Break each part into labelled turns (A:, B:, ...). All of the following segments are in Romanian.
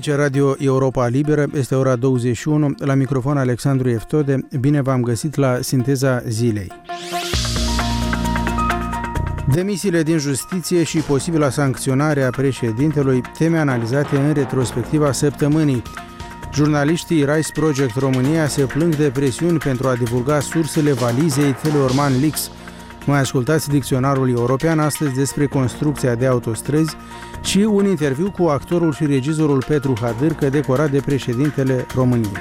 A: Aici Radio Europa Liberă, este ora 21, la microfon Alexandru Eftode. Bine v-am găsit la Sinteza Zilei. Demisiile din justiție și posibila sancționare a președintelui, teme analizate în retrospectiva săptămânii. Jurnaliștii Rice Project România se plâng de presiuni pentru a divulga sursele valizei Teleorman Leaks. Mai ascultați dicționarul european astăzi despre construcția de autostrăzi și un interviu cu actorul și regizorul Petru Hadârcă, decorat de președintele României.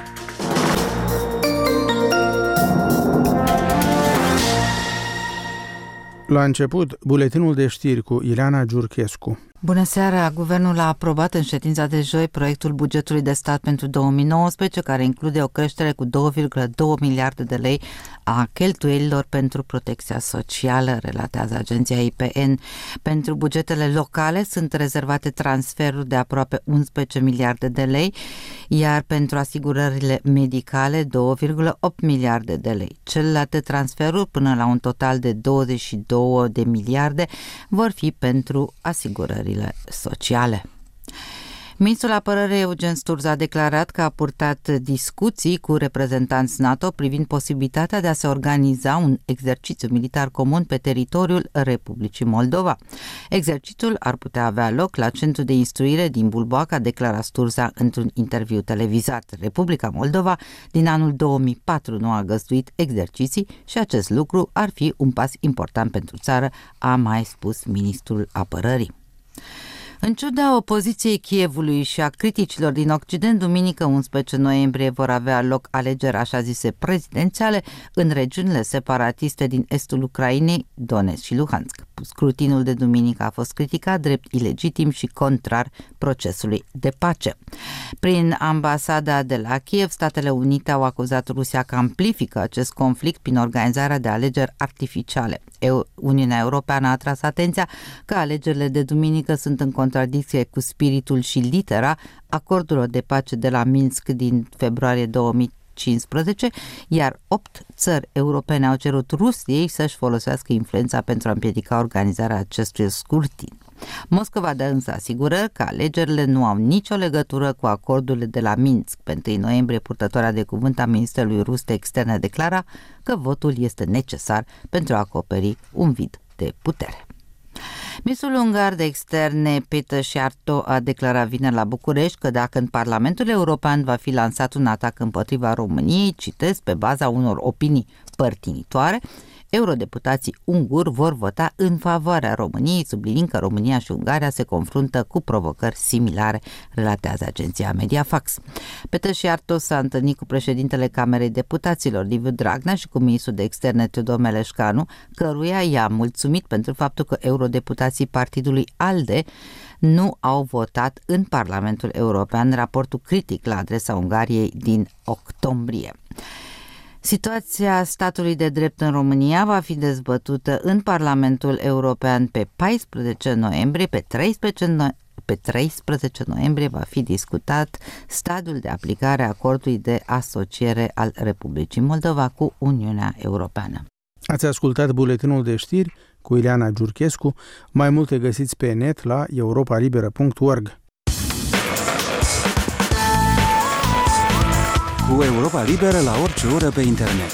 A: La început, buletinul de știri cu Ileana Giurchescu.
B: Bună seara! Guvernul a aprobat în ședința de joi proiectul bugetului de stat pentru 2019, care include o creștere cu 2,2 miliarde de lei a cheltuielilor pentru protecția socială, relatează agenția IPN. Pentru bugetele locale sunt rezervate transferuri de aproape 11 miliarde de lei, iar pentru asigurările medicale 2,8 miliarde de lei. Celelalte transferuri, până la un total de 22 de miliarde, vor fi pentru asigurările sociale. Ministrul Apărării Eugen Sturza a declarat că a purtat discuții cu reprezentanți NATO privind posibilitatea de a se organiza un exercițiu militar comun pe teritoriul Republicii Moldova. Exercițiul ar putea avea loc la Centrul de Instruire din Bulboac, a declarat Sturza într-un interviu televizat. Republica Moldova din anul 2004 nu a găzduit exerciții și acest lucru ar fi un pas important pentru țară, a mai spus ministrul Apărării. În ciuda opoziției Kievului și a criticilor din Occident, duminică 11 noiembrie vor avea loc alegeri așa zise prezidențiale în regiunile separatiste din estul Ucrainei, Donetsk și Luhansk. Scrutinul de duminică a fost criticat drept ilegitim și contrar procesului de pace. Prin ambasada de la Kiev, Statele Unite au acuzat Rusia că amplifică acest conflict prin organizarea de alegeri artificiale. Uniunea Europeană a atras atenția că alegerile de duminică sunt în contradicție cu spiritul și litera acordurilor de pace de la Minsk din februarie 2015, iar 8 țări europene au cerut Rusiei să-și folosească influența pentru a împiedica organizarea acestui scrutin. Moscova dă însă asigură că alegerile nu au nicio legătură cu acordurile de la Minsk. Pe 1 noiembrie, purtătoarea de cuvânt a Ministerului Rus de Externe declara că votul este necesar pentru a acoperi un vid de putere. Ministrul ungar de externe Péter Szijjártó a declarat vineri la București că dacă în Parlamentul European va fi lansat un atac împotriva României, citesc, pe baza unor opinii părtinitoare, eurodeputații unguri vor vota în favoarea României, subliniind că România și Ungaria se confruntă cu provocări similare, relatează agenția Mediafax. Péter Szijjártó s-a întâlnit cu președintele Camerei Deputaților, Liviu Dragnea, și cu ministrul de externe Teodor Meleșcanu, căruia i-a mulțumit pentru faptul că eurodeputații partidului ALDE nu au votat în Parlamentul European raportul critic la adresa Ungariei din octombrie. Situația statului de drept în România va fi dezbătută în Parlamentul European pe 14 noiembrie. Pe 13 noiembrie va fi discutat stadiul de aplicare a acordului de asociere al Republicii Moldova cu Uniunea Europeană.
A: Ați ascultat buletinul de știri cu Ileana Giurchescu. Mai multe găsiți pe net la europalibera.org.
C: Cu Europa Liberă la orice oră pe internet.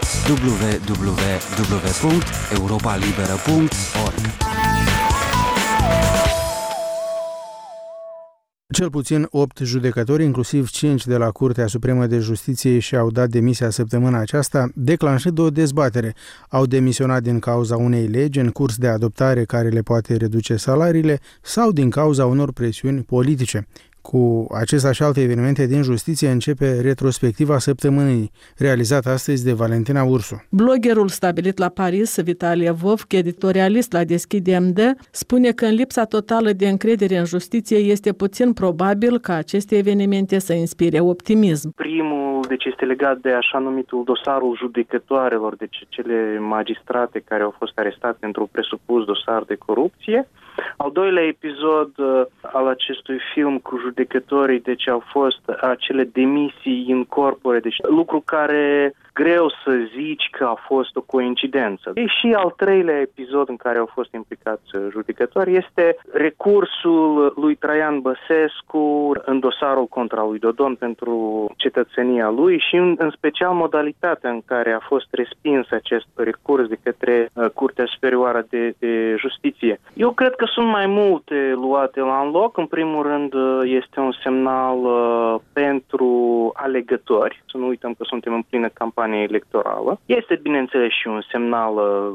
C: www.europalibera.org.
A: Cel puțin 8 judecători, inclusiv 5 de la Curtea Supremă de Justiție, și-au dat demisia săptămâna aceasta, declanșând o dezbatere. Au demisionat din cauza unei legi în curs de adoptare care le poate reduce salariile sau din cauza unor presiuni politice. Cu acesta și alte evenimente din justiție începe retrospectiva săptămânii, realizată astăzi de Valentina Ursu.
D: Bloggerul stabilit la Paris, Vitalie Vovc, editorialist la Deschide MD, spune că în lipsa totală de încredere în justiție este puțin probabil ca aceste evenimente să inspire optimism.
E: Primul este legat de așa numitul dosarul judecătoarelor, deci cele magistrate care au fost arestate pentru presupus dosar de corupție. Al doilea episod al acestui film cu judecătorii, deci au fost acele demisii in corpore, deci lucru care greu să zici că a fost o coincidență. Și al treilea episod în care au fost implicați judecători este recursul lui Traian Băsescu în dosarul contra lui Dodon pentru cetățenia lui și în special modalitatea în care a fost respins acest recurs de către Curtea Superioară de Justiție. Eu cred că sunt mai multe luate la un loc. În primul rând este un semnal pentru alegători. Să nu uităm că suntem în plină campanie electorală. Este, bineînțeles, și un semnal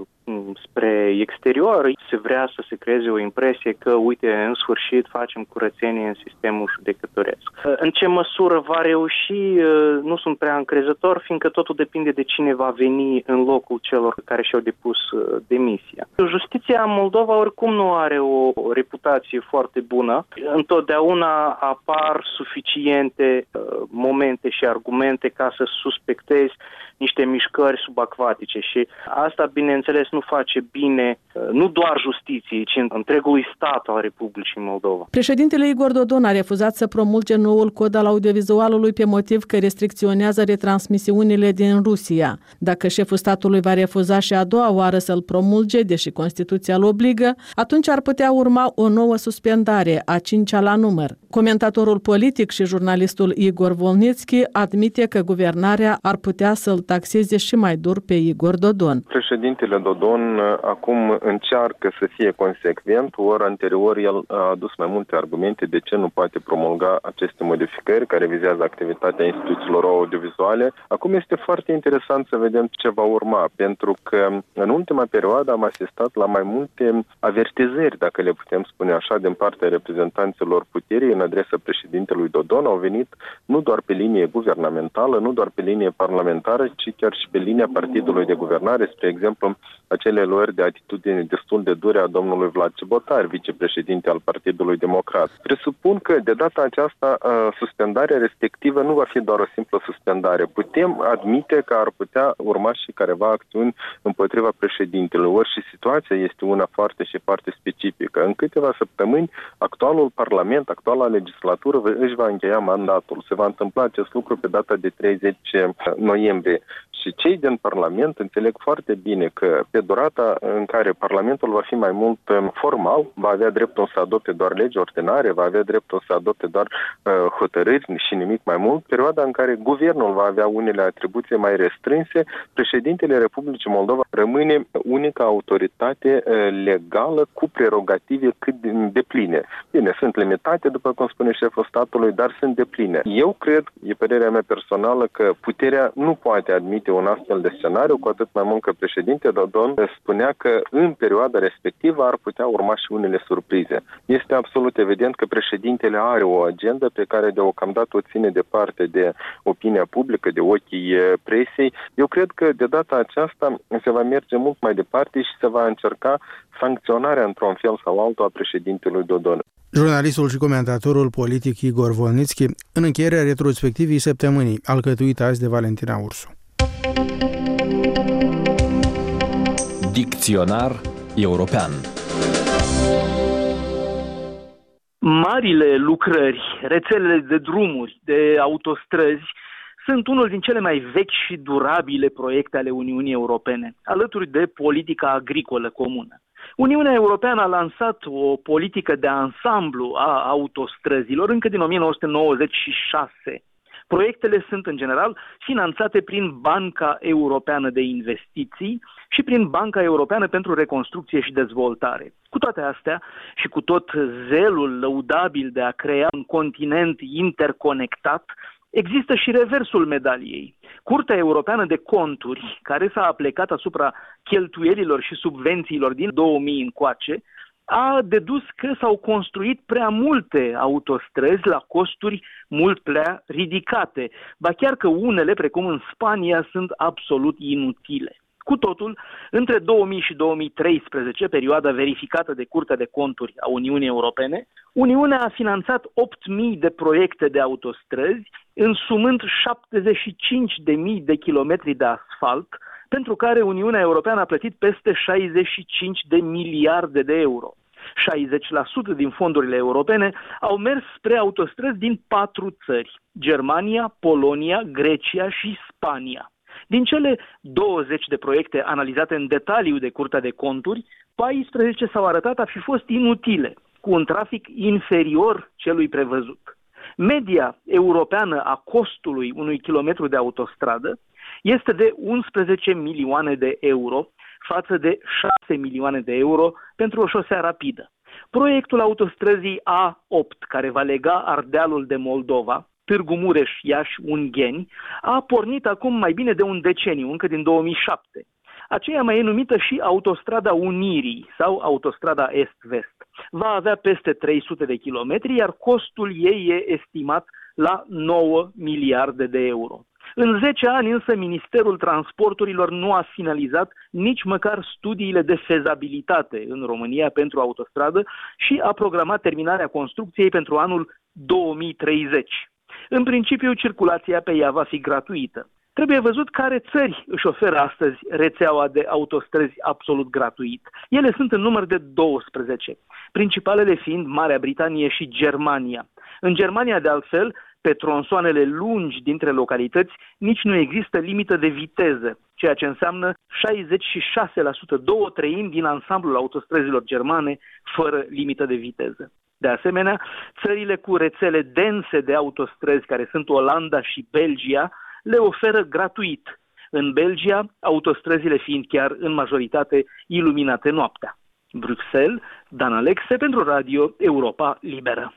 E: spre exterior. Se vrea să se creeze o impresie că, uite, în sfârșit facem curățenie în sistemul judecătoresc. În ce măsură va reuși, nu sunt prea încrezător, fiindcă totul depinde de cine va veni în locul celor care și-au depus demisia. Justiția Moldova oricum nu are o reputație foarte bună. Întotdeauna apar suficiente momente și argumente ca să suspectezi niște mișcări subacvatice și asta, bineînțeles, nu face bine nu doar justiției, ci întregului stat al Republicii Moldova.
D: Președintele Igor Dodon a refuzat să promulge noul cod al audiovizualului pe motiv că restricționează retransmisiunile din Rusia. Dacă șeful statului va refuza și a doua oară să-l promulge, deși Constituția îl obligă, atunci ar putea urma o nouă suspendare, a 5-a la număr. Comentatorul politic și jurnalistul Igor Volnitski admite că guvernarea ar putea să-l taxeze și mai dur pe Igor Dodon.
F: Președintele Dodon acum încearcă să fie consecvent, ori anterior el a adus mai multe argumente de ce nu poate promulga aceste modificări care vizează activitatea instituțiilor audiovizuale. Acum este foarte interesant să vedem ce va urma, pentru că în ultima perioadă am asistat la mai multe avertizări, dacă le putem spune așa, din partea reprezentanților puterii în adresa președintelui Dodon. Au venit nu doar pe linie guvernamentală, nu doar pe linie parlamentară, ci chiar și pe linia partidului de guvernare, spre exemplu, acele luări de atitudine destul de dure a domnului Vlad Cibotar, vicepreședinte al Partidului Democrat. Presupun că de data aceasta suspendarea respectivă nu va fi doar o simplă suspendare. Putem admite că ar putea urma și careva acțiuni împotriva președintelui, ori și situația este una foarte și foarte specifică. În câteva săptămâni, actualul Parlament, actuala legislatură își va încheia mandatul. Se va întâmpla acest lucru pe data de 30 noiembrie. Și cei din Parlament înțeleg foarte bine că pe durata în care Parlamentul va fi mai mult formal, va avea dreptul să adopte doar legi ordinare, va avea dreptul să adopte doar hotărâri și nimic mai mult, perioada în care guvernul va avea unele atribuții mai restrânse, președintele Republicii Moldova rămâne unica autoritate legală cu prerogative cât de pline. Bine, sunt limitate, după cum spune șeful statului, dar sunt de pline. Eu cred, e părerea mea personală, că puterea nu poate admite un astfel de scenariu, cu atât mai mult că președinte Dodon spunea că în perioada respectivă ar putea urma și unele surprize. Este absolut evident că președintele are o agendă pe care deocamdată o ține departe de opinia publică, de ochii presei. Eu cred că de data aceasta se va merge mult mai departe și se va încerca sancționarea într-un fel sau altul a președintelui Dodon.
A: Jurnalistul și comentatorul politic Igor Volnitski, în încheierea retrospectivii săptămânii, alcătuită azi de Valentina Ursu.
G: Dicționar european.
H: Marile lucrări, rețelele de drumuri, de autostrăzi, sunt unul din cele mai vechi și durabile proiecte ale Uniunii Europene, alături de politica agricolă comună. Uniunea Europeană a lansat o politică de ansamblu a autostrăzilor încă din 1996. Proiectele sunt, în general, finanțate prin Banca Europeană de Investiții și prin Banca Europeană pentru Reconstrucție și Dezvoltare. Cu toate astea și cu tot zelul lăudabil de a crea un continent interconectat, există și reversul medaliei. Curtea Europeană de Conturi, care s-a aplecat asupra cheltuielilor și subvențiilor din 2000 încoace, a dedus că s-au construit prea multe autostrăzi la costuri mult prea ridicate, ba chiar că unele, precum în Spania, sunt absolut inutile. Cu totul, între 2000 și 2013, perioada verificată de Curtea de Conturi a Uniunii Europene, Uniunea a finanțat 8.000 de proiecte de autostrăzi, însumând 75.000 de kilometri de asfalt, pentru care Uniunea Europeană a plătit peste 65 de miliarde de euro. 60% din fondurile europene au mers spre autostrăzi din 4 țări: Germania, Polonia, Grecia și Spania. Din cele 20 de proiecte analizate în detaliu de Curtea de Conturi, 14 s-au arătat a fi fost inutile, cu un trafic inferior celui prevăzut. Media europeană a costului unui kilometru de autostradă este de 11 milioane de euro față de 6 milioane de euro pentru o șosea rapidă. Proiectul autostrăzii A8, care va lega Ardealul de Moldova, Târgu Mureș, Iași, Ungheni, a pornit acum mai bine de un deceniu, încă din 2007. Aceea mai e numită și Autostrada Unirii sau Autostrada Est-Vest. Va avea peste 300 de kilometri, iar costul ei e estimat la 9 miliarde de euro. În 10 ani însă Ministerul Transporturilor nu a finalizat nici măcar studiile de fezabilitate în România pentru autostradă și a programat terminarea construcției pentru anul 2030. În principiu, circulația pe ea va fi gratuită. Trebuie văzut care țări își oferă astăzi rețeaua de autostrăzi absolut gratuit. Ele sunt în număr de 12, principalele fiind Marea Britanie și Germania. În Germania, de altfel, pe tronsoanele lungi dintre localități, nici nu există limită de viteză, ceea ce înseamnă 66%, 2/3 din ansamblul autostrăzilor germane fără limită de viteză. De asemenea, țările cu rețele dense de autostrăzi, care sunt Olanda și Belgia, le oferă gratuit. În Belgia, autostrăzile fiind chiar în majoritate iluminate noaptea. Bruxelles, Dan Alexe pentru Radio Europa Liberă.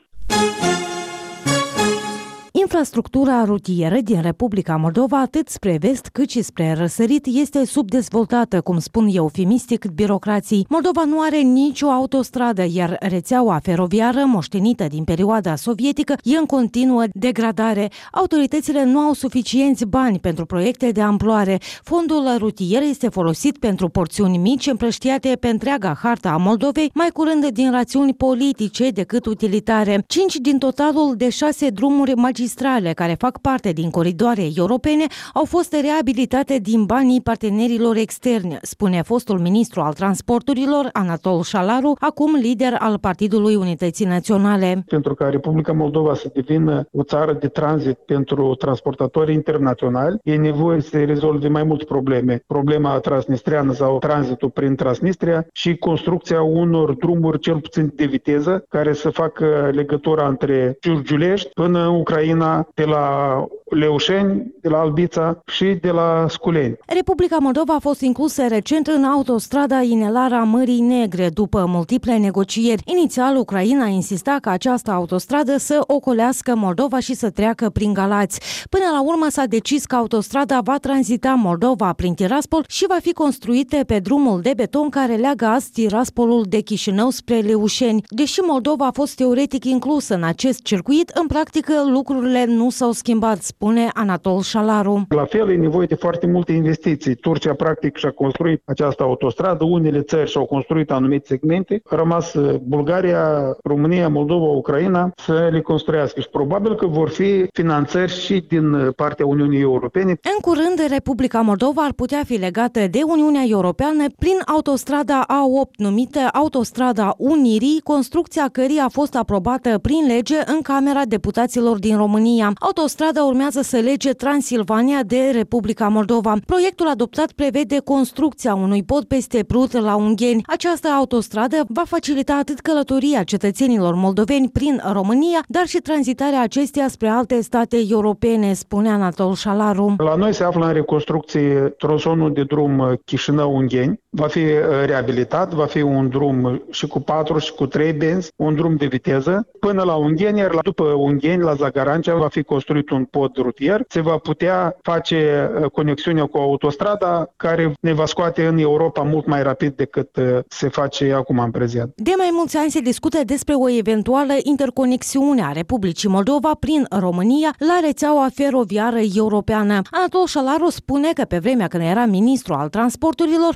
G: Infrastructura rutieră din Republica Moldova, atât spre vest cât și spre răsărit, este subdezvoltată, cum spun eufemistic birocrații. Moldova nu are nicio autostradă, iar rețeaua feroviară, moștenită din perioada sovietică, e în continuă degradare. Autoritățile nu au suficienți bani pentru proiecte de amploare. Fondul rutier este folosit pentru porțiuni mici împrăștiate pe întreaga harta a Moldovei, mai curând din rațiuni politice decât utilitare. 5 din totalul de 6 drumuri magistrale care fac parte din coridoare europene au fost reabilitate din banii partenerilor externi, spune fostul ministru al transporturilor, Anatol Șalaru, acum lider al Partidului Unității Naționale.
I: Pentru ca Republica Moldova să devină o țară de tranzit pentru transportatori internaționali, e nevoie să rezolve mai multe probleme. Problema transnistreană sau tranzitul prin Transnistria și construcția unor drumuri cel puțin de viteză care să facă legătura între Giurgiulești până în Ucraina, de la Leușeni, de la Albița și de la Sculeni.
G: Republica Moldova a fost inclusă recent în autostrada Inelara Mării Negre după multiple negocieri. Inițial, Ucraina insista ca această autostradă să ocolească Moldova și să treacă prin Galați. Până la urmă s-a decis că autostrada va tranzita Moldova prin Tiraspol și va fi construită pe drumul de beton care leagă azi Tiraspolul de Chișinău spre Leușeni. Deși Moldova a fost teoretic inclusă în acest circuit, în practică lucrurile nu s-au schimbat, spune Anatol Șalaru.
I: La fel, e nevoie de foarte multe investiții. Turcia, practic, și-a construit această autostradă, unele țări și-au construit anumite segmente, a rămas Bulgaria, România, Moldova, Ucraina să le construiască și probabil că vor fi finanțări și din partea Uniunii Europene.
G: În curând, Republica Moldova ar putea fi legată de Uniunea Europeană prin autostrada A8, numită Autostrada Unirii, construcția căreia a fost aprobată prin lege în Camera Deputaților din România. Autostrada urmează să lege Transilvania de Republica Moldova. Proiectul adoptat prevede construcția unui pod peste Prut la Ungheni. Această autostradă va facilita atât călătoria cetățenilor moldoveni prin România, dar și tranzitarea acesteia spre alte state europene, spune Anatol Șalaru.
I: La noi se află în reconstrucție tronsonul de drum Chișinău-Ungheni. Va fi reabilitat, va fi un drum și cu 4 și cu 3 benzi, un drum de viteză, până la Ungheni, iar după Ungheni, la Zagarancea, va fi construit un pod rutier. Se va putea face conexiunea cu autostrada, care ne va scoate în Europa mult mai rapid decât se face acum în prezent.
G: De mai mulți ani se discută despre o eventuală interconexiune a Republicii Moldova prin România la rețeaua feroviară europeană. Anatol Șalaru spune că pe vremea când era ministru al transporturilor, România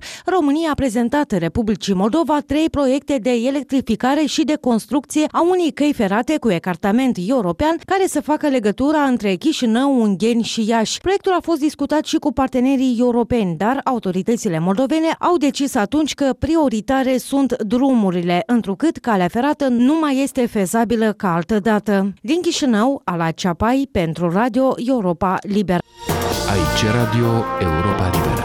G: România a prezentat Republicii Moldova 3 proiecte de electrificare și de construcție a unei căi ferate cu ecartament european care să facă legătura între Chișinău, Ungheni și Iași. Proiectul a fost discutat și cu partenerii europeni, dar autoritățile moldovene au decis atunci că prioritare sunt drumurile, întrucât calea ferată nu mai este fezabilă ca altădată. Din Chișinău, Ala Ceapai, pentru Radio Europa Liberă.
J: Aici Radio Europa Liberă.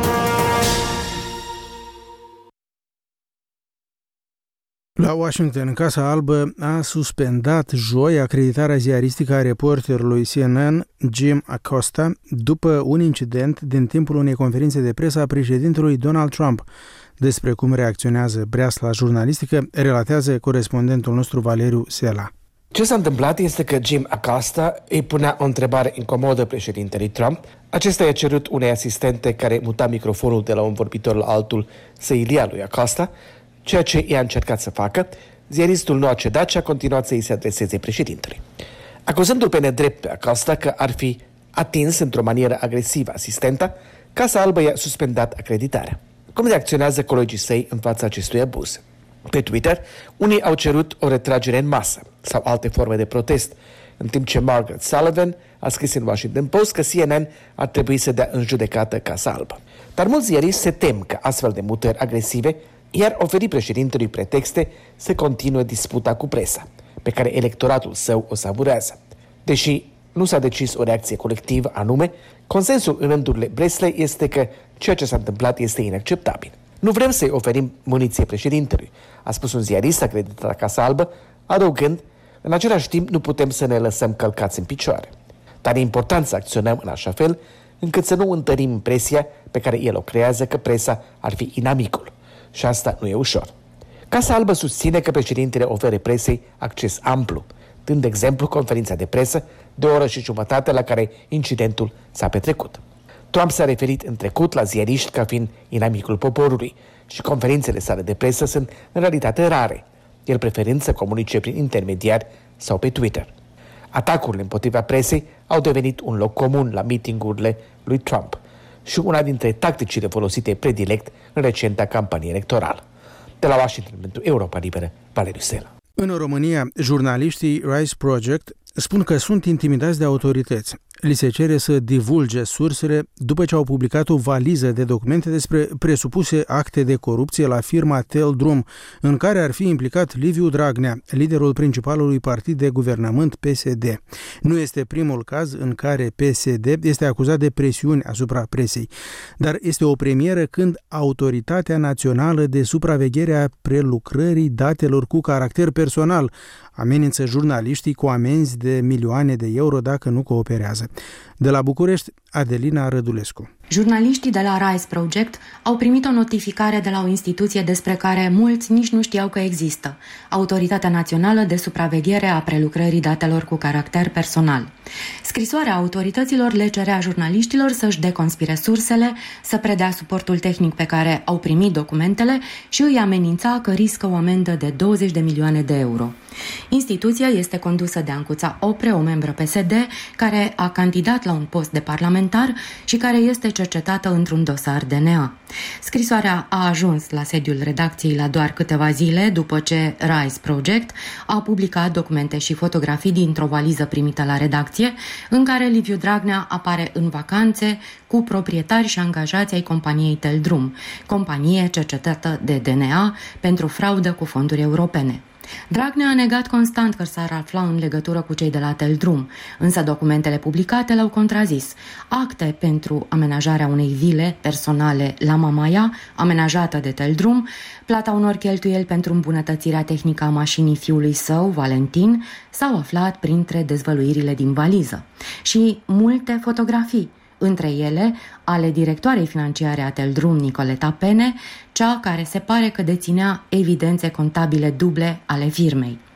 A: La Washington, Casa Albă a suspendat joi acreditarea ziaristică a reporterului CNN Jim Acosta după un incident din timpul unei conferințe de presă a președintelui Donald Trump. Despre cum reacționează breasla jurnalistică, relatează corespondentul nostru Valeriu Sela.
K: Ce s-a întâmplat este că Jim Acosta îi punea o întrebare incomodă președintelui Trump. Acesta i-a cerut unei asistente care muta microfonul de la un vorbitor la altul să-i ia lui Acosta, ceea ce i-a încercat să facă. Ziaristul nu a cedat și a continuat să-i se adreseze președintelui. Acuzându-l pe nedrept pe Acosta că ar fi atins într-o manieră agresivă asistenta, Casa Albă i-a suspendat acreditarea. Cum reacționează colegii săi în fața acestui abuz? Pe Twitter, unii au cerut o retragere în masă sau alte forme de protest, în timp ce Margaret Sullivan a scris în Washington Post că CNN ar trebui să dea în judecată Casa Albă. Dar mulți ziariști se tem că astfel de mutări agresive i-ar oferi președintelui pretexte să continue disputa cu presa, pe care electoratul său o savurează. Deși nu s-a decis o reacție colectivă anume, consensul în rândurile Breslei este că ceea ce s-a întâmplat este inacceptabil. Nu vrem să-i oferim muniție președintelui, a spus un ziarist acreditat la Casa Albă, adăugând, în același timp nu putem să ne lăsăm călcați în picioare. Dar e important să acționăm în așa fel încât să nu întărim impresia pe care el o creează că presa ar fi inamicul. Și asta nu e ușor. Casa Albă susține că președintele oferă presei acces amplu, dând de exemplu conferința de presă de o oră și jumătate la care incidentul s-a petrecut. Trump s-a referit în trecut la ziariști ca fiind inamicul poporului și conferințele sale de presă sunt în realitate rare, el preferând să comunice prin intermediari sau pe Twitter. Atacurile împotriva presei au devenit un loc comun la meetingurile lui Trump și una dintre tacticile folosite predilect în recenta campanie electorală. De la Washington pentru Europa Liberă, Valeriu Sela.
A: În România, jurnaliștii Rise Project spun că sunt intimidați de autorități. Li se cere să divulge sursele după ce au publicat o valiză de documente despre presupuse acte de corupție la firma Teldrum, în care ar fi implicat Liviu Dragnea, liderul principalului partid de guvernământ PSD. Nu este primul caz în care PSD este acuzat de presiuni asupra presei, dar este o premieră când Autoritatea Națională de Supraveghere a Prelucrării Datelor cu caracter personal amenință jurnaliștii cu amenzi de milioane de euro dacă nu cooperează. De la București, Adelina Rădulescu.
L: Jurnaliștii de la Rise Project au primit o notificare de la o instituție despre care mulți nici nu știau că există, Autoritatea Națională de Supraveghere a Prelucrării Datelor cu caracter personal. Scrisoarea autorităților le cerea jurnaliștilor să-și deconspire sursele, să predea suportul tehnic pe care au primit documentele și îi amenința că riscă o amendă de 20 de milioane de euro. Instituția este condusă de Ancuța Opre, o membră PSD, care a candidat la un post de parlamentar și care este cercetată într-un dosar DNA. Scrisoarea a ajuns la sediul redacției la doar câteva zile după ce Rise Project a publicat documente și fotografii dintr-o valiză primită la redacție, în care Liviu Dragnea apare în vacanțe cu proprietari și angajați ai companiei Teldrum, companie cercetată de DNA pentru fraudă cu fonduri europene. Dragnea a negat constant că s-ar afla în legătură cu cei de la Teldrum, însă documentele publicate l-au contrazis. Acte pentru amenajarea unei vile personale la Mamaia, amenajată de Teldrum, plata unor cheltuieli pentru îmbunătățirea tehnică a mașinii fiului său, Valentin, s-au aflat printre dezvăluirile din valiză. Și multe fotografii, între ele ale directoarei financiare a Teldrum, Nicoleta Pene, cea care se pare că deținea evidențe contabile duble ale firmei.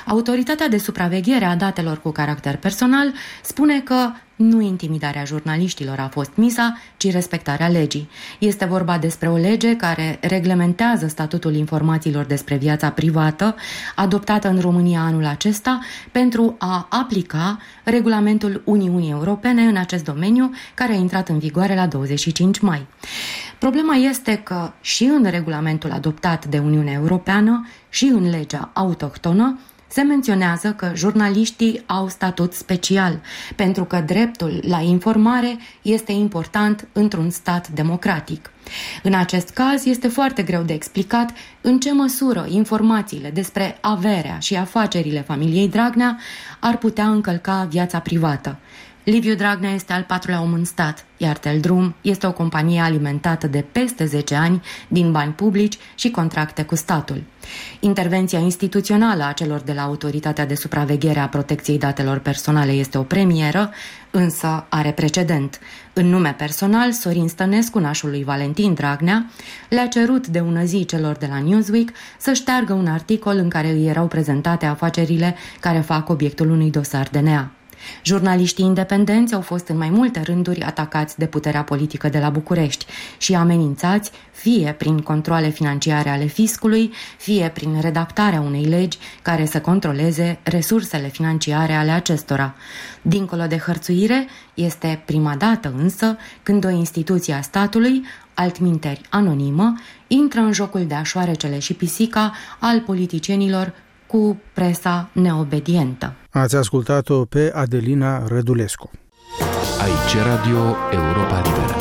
L: Autoritatea de supraveghere a datelor cu caracter personal spune că nu intimidarea jurnaliștilor a fost miza, ci respectarea legii. Este vorba despre o lege care reglementează statutul informațiilor despre viața privată, adoptată în România anul acesta, pentru a aplica regulamentul Uniunii Europene în acest domeniu, care a intrat în vigoare la 25 mai. Problema este că și în regulamentul adoptat de Uniunea Europeană și în legea autohtonă se menționează că jurnaliștii au statut special, pentru că dreptul la informare este important într-un stat democratic. În acest caz, este foarte greu de explicat în ce măsură informațiile despre averea și afacerile familiei Dragnea ar putea încălca viața privată. Liviu Dragnea este al 4-lea om în stat, iar Teldrum este o companie alimentată de peste 10 ani din bani publici și contracte cu statul. Intervenția instituțională a celor de la Autoritatea de Supraveghere a Protecției Datelor Personale este o premieră, însă are precedent. În nume personal, Sorin Stănescu, nașul lui Valentin Dragnea, le-a cerut de ună zi celor de la Newsweek să șteargă un articol în care îi erau prezentate afacerile care fac obiectul unui dosar DNA. Jurnaliștii independenți au fost în mai multe rânduri atacați de puterea politică de la București și amenințați fie prin controale financiare ale fiscului, fie prin redactarea unei legi care să controleze resursele financiare ale acestora. Dincolo de hărțuire, este prima dată însă când o instituție a statului, altminteri anonimă, intră în jocul de așoarecele și pisica al politicienilor cu presa neobedientă.
A: Ați ascultat-o pe Adelina Rădulescu.
J: Aici Radio Europa Liberă.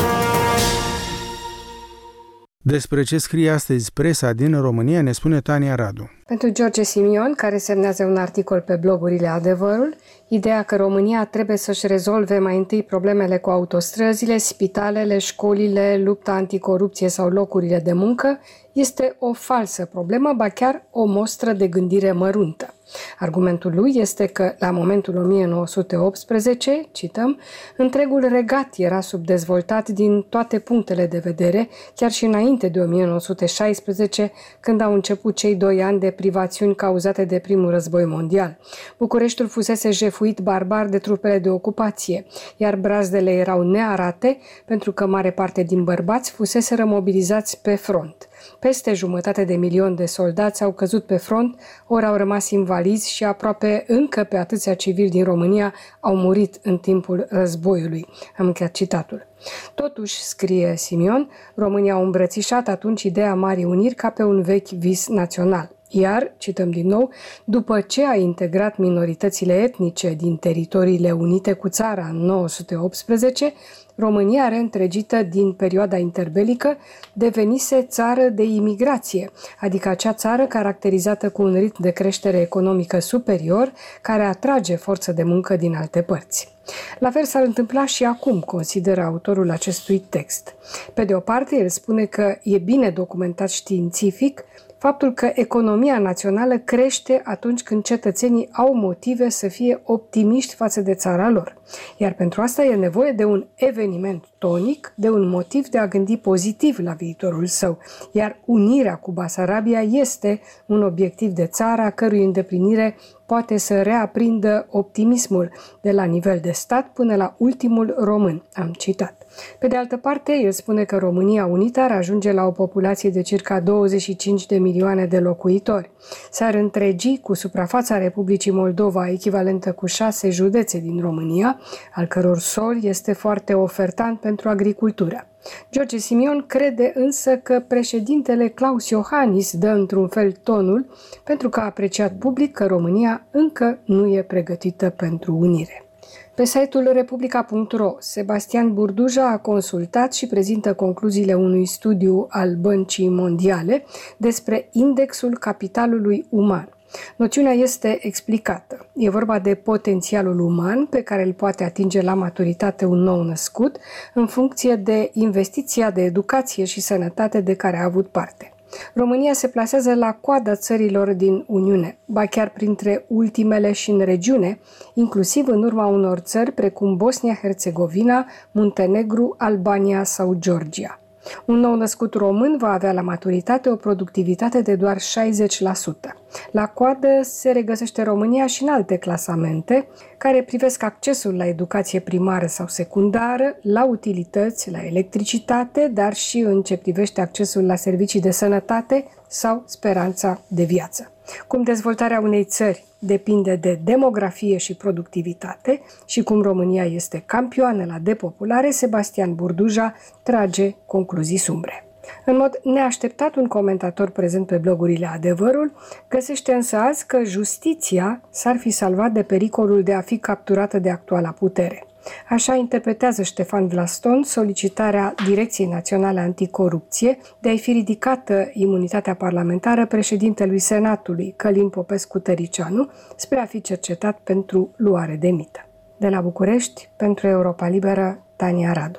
A: Despre ce scrie astăzi presa din România ne spune Tania Radu.
M: Pentru George Simion, care semnează un articol pe blogurile Adevărul, ideea că România trebuie să-și rezolve mai întâi problemele cu autostrăzile, spitalele, școlile, lupta anticorupție sau locurile de muncă este o falsă problemă, ba chiar o mostră de gândire măruntă. Argumentul lui este că, la momentul 1918, cităm, întregul regat era subdezvoltat din toate punctele de vedere, chiar și înainte de 1916, când au început cei 2 ani de privațiuni cauzate de primul război mondial. Bucureștiul fusese jefuit barbar de trupele de ocupație, iar brazdele erau nearate pentru că mare parte din bărbați fuseseră mobilizați pe front. Peste 1,5 milion de soldați au căzut pe front, ori au rămas invalizi și aproape încă pe atâția civili din România au murit în timpul războiului. Am încheiat citatul. Totuși, scrie Simion, România a îmbrățișat atunci ideea Marii Uniri ca pe un vechi vis național. Iar, cităm din nou, după ce a integrat minoritățile etnice din teritoriile unite cu țara în 1918, România, reîntregită din perioada interbelică, devenise țară de imigrație, adică acea țară caracterizată cu un ritm de creștere economică superior, care atrage forță de muncă din alte părți. La fel s-ar întâmpla și acum, consideră autorul acestui text. Pe de o parte, el spune că e bine documentat științific faptul că economia națională crește atunci când cetățenii au motive să fie optimiști față de țara lor. Iar pentru asta e nevoie de un eveniment tonic, de un motiv de a gândi pozitiv la viitorul său. Iar unirea cu Basarabia este un obiectiv de țară a cărui îndeplinire poate să reaprindă optimismul de la nivel de stat până la ultimul român, am citat. Pe de altă parte, el spune că România unită ar ajunge la o populație de circa 25 de milioane de locuitori. S-ar întregi cu suprafața Republicii Moldova, echivalentă cu 6 județe din România, al căror sol este foarte ofertant pentru agricultură. George Simion crede însă că președintele Klaus Iohannis dă într-un fel tonul pentru că a apreciat public că România încă nu e pregătită pentru unire. Pe site-ul republica.ro, Sebastian Burduja a consultat și prezintă concluziile unui studiu al Băncii Mondiale despre indexul capitalului uman. Noțiunea este explicată. E vorba de potențialul uman pe care îl poate atinge la maturitate un nou născut în funcție de investiția de educație și sănătate de care a avut parte. România se plasează la coada țărilor din Uniune, ba chiar printre ultimele și în regiune, inclusiv în urma unor țări precum Bosnia-Herzegovina, Muntenegru, Albania sau Georgia. Un nou născut român va avea la maturitate o productivitate de doar 60%. La coadă se regăsește România și în alte clasamente care privesc accesul la educație primară sau secundară, la utilități, la electricitate, dar și în ce privește accesul la servicii de sănătate sau speranța de viață. Cum dezvoltarea unei țări depinde de demografie și productivitate și cum România este campioană la depopulare, Sebastian Burduja trage concluzii sumbre. În mod neașteptat, un comentator prezent pe blogurile Adevărul găsește însă azi că justiția s-ar fi salvat de pericolul de a fi capturată de actuala putere. Așa interpretează Ștefan Vlaston solicitarea Direcției Naționale Anticorupție de a-i fi ridicată imunitatea parlamentară președintelui Senatului, Călin Popescu-Tăricianu, spre a fi cercetat pentru luare de mită. De la București, pentru Europa Liberă, Tania Radu.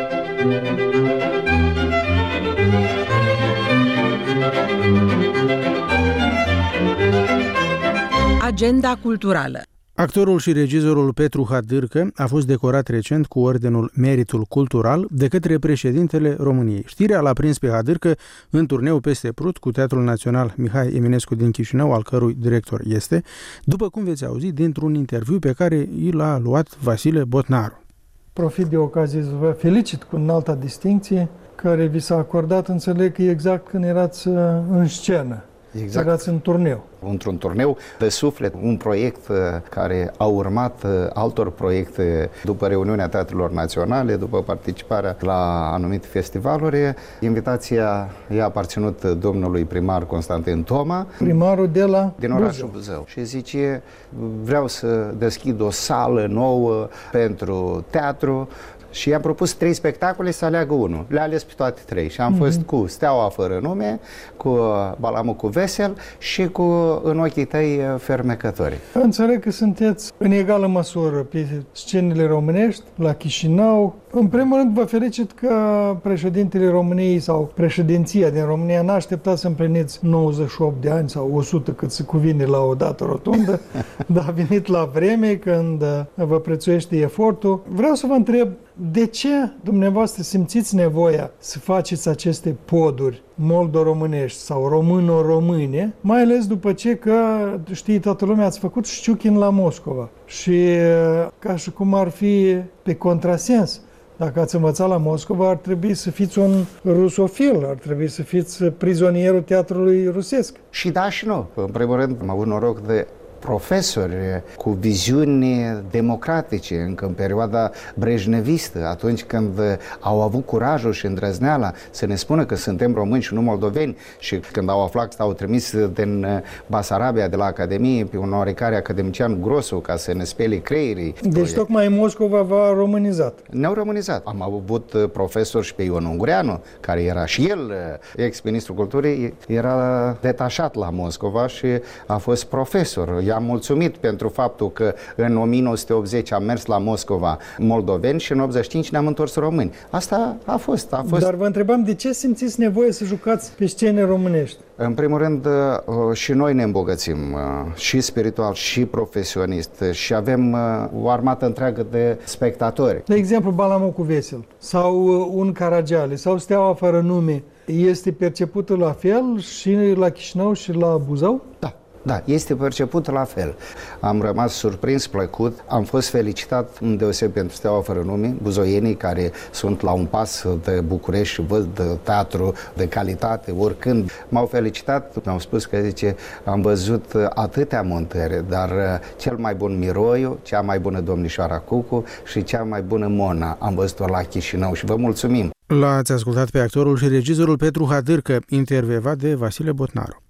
N: Agenda culturală.
A: Actorul și regizorul Petru Hadârcă a fost decorat recent cu Ordenul Meritul Cultural de către președintele României. Știrea l-a prins pe Hadârcă în turneu peste Prut cu Teatrul Național Mihai Eminescu din Chișinău, al cărui director este, după cum veți auzi dintr-un interviu pe care i l-a luat Vasile Botnaru.
O: Profit de ocazie să vă felicit cu înalta distincție care vi s-a acordat, înțeleg că exact când erați în scenă.
P: Exact.
O: Erați în turneu.
P: Într-un turneu de suflet, un proiect care a urmat altor proiecte după reuniunea Teatrelor Naționale, după participarea la anumite festivaluri. Invitația i-a aparținut domnului primar Constantin Toma,
O: primarul din
P: orașul Buzău. Și zice, vreau să deschid o sală nouă pentru teatru. Și i-am propus 3 spectacole să aleagă unul. Le-a ales pe toate 3 și am fost cu Steaua fără nume, cu Balamucul vesel și cu În ochii tăi fermecători.
O: Înțeleg că sunteți în egală măsură pe scenele românești, la Chișinău. În primul rând vă felicit că președintele României sau președinția din România n-a așteptat să împliniți 98 de ani sau 100 cât se cuvine la o dată rotundă, dar a venit la vreme când vă prețuiește efortul. Vreau să vă întreb, de ce dumneavoastră simțiți nevoia să faceți aceste poduri moldo-românești sau româno-române, mai ales după ce că, știi, toată lumea ați făcut Știuchin la Moscova și ca și cum ar fi pe contrasens. Dacă ați învățat la Moscova, ar trebui să fiți un rusofil, ar trebui să fiți prizonierul teatrului rusesc.
P: Și da și nu. În primul rând, am avut noroc de profesori cu viziuni democratice, încă în perioada brejnevistă, atunci când au avut curajul și îndrăzneala să ne spună că suntem români și nu moldoveni, și când au aflat că au trimis din Basarabia, de la Academie, pe un oarecare academician Grosu ca să ne spele creierii.
O: Deci tocmai Moscova v-a românizat.
P: Ne-au românizat. Am avut profesori și pe Ion Ungureanu, care era și el ex-ministrul culturii, era detașat la Moscova și a fost profesor. I-am mulțumit pentru faptul că în 1980 am mers la Moscova moldoveni și în 85 ne-am întors români. Asta a fost.
O: Dar vă întrebam, de ce simțiți nevoie să jucați pe scene românești?
P: În primul rând, și noi ne îmbogățim, și spiritual, și profesionist, și avem o armată întreagă de spectatori.
O: De exemplu, Balamucul vesel, sau Un Caragiale, sau Steaua fără nume, este percepută la fel și la Chișinău și la Buzău?
P: Da, este perceput la fel. Am rămas surprins, plăcut, am fost felicitat îndeoseb pentru Steaua fără nume, buzoienii care sunt la un pas de București și văd de teatru de calitate, oricând. M-au felicitat, mi-au spus că, zice, am văzut atâtea montări, dar cel mai bun Miroiu, cea mai bună domnișoara Cucu și cea mai bună Mona am văzut-o la Chișinău și vă mulțumim.
A: L-ați ascultat pe actorul și regizorul Petru Hadârcă, intervievat de Vasile Botnaru.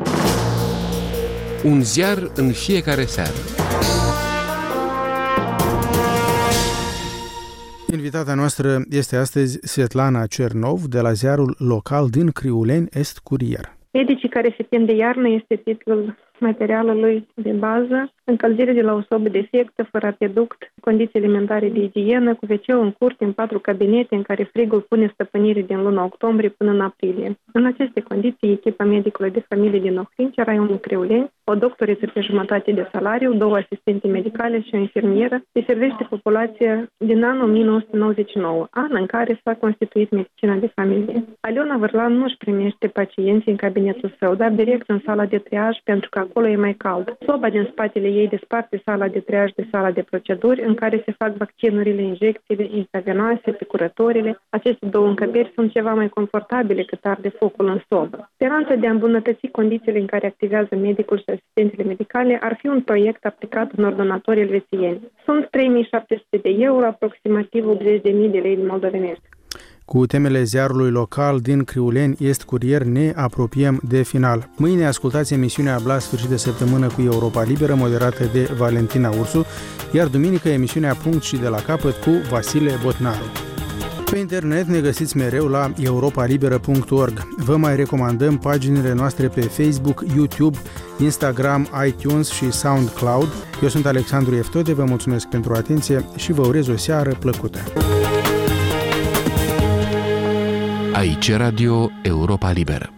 J: Un ziar în fiecare seară.
A: Invitata noastră este astăzi Svetlana Cernov, de la ziarul local din Criuleni, Est Curier.
Q: Medicii care se tem de iarnă este titlul materialului de bază, încălzire de la o sobă defectă, fără apeduct, condiții alimentare de igienă, cu WC în curte, în 4 cabinete în care frigul pune stăpânire din luna octombrie până în aprilie. În aceste condiții, echipa medicului de familie din Ohrincea, raionul Criuleni, o doctoriță pe jumătate de salariu, 2 asistente medicale și o infirmieră, îi servește populația din anul 1999, an în care s-a constituit medicina de familie. Aliona Vârlan nu își primește pacienții în cabinetul său, dar direct în sala de triaj, pentru că acolo e mai cald. Soba din spatele ei desparte sala de triaj de sala de proceduri, în care se fac vaccinurile, injecțiile intravenoase, picurătorile. Aceste 2 încăperi sunt ceva mai confortabile cât arde focul în sobă. Speranța de a îmbunătăți condițiile în care activează medicul și asistentele medicale ar fi un proiect aplicat în ordonatorii elvețieni. Sunt 3.700 de euro, aproximativ 80.000 de lei moldovenești.
A: Cu temele ziarului local din Criuleni, Est Curier, ne apropiem de final. Mâine ascultați emisiunea Bla sfârșit de săptămână cu Europa Liberă, moderată de Valentina Ursu, iar duminică emisiunea Punct și de la capăt cu Vasile Botnaru. Pe internet ne găsiți mereu la europalibera.org. Vă mai recomandăm paginile noastre pe Facebook, YouTube, Instagram, iTunes și SoundCloud. Eu sunt Alexandru Eftode, vă mulțumesc pentru atenție și vă urez o seară plăcută.
J: Aici Radio Europa Liberă.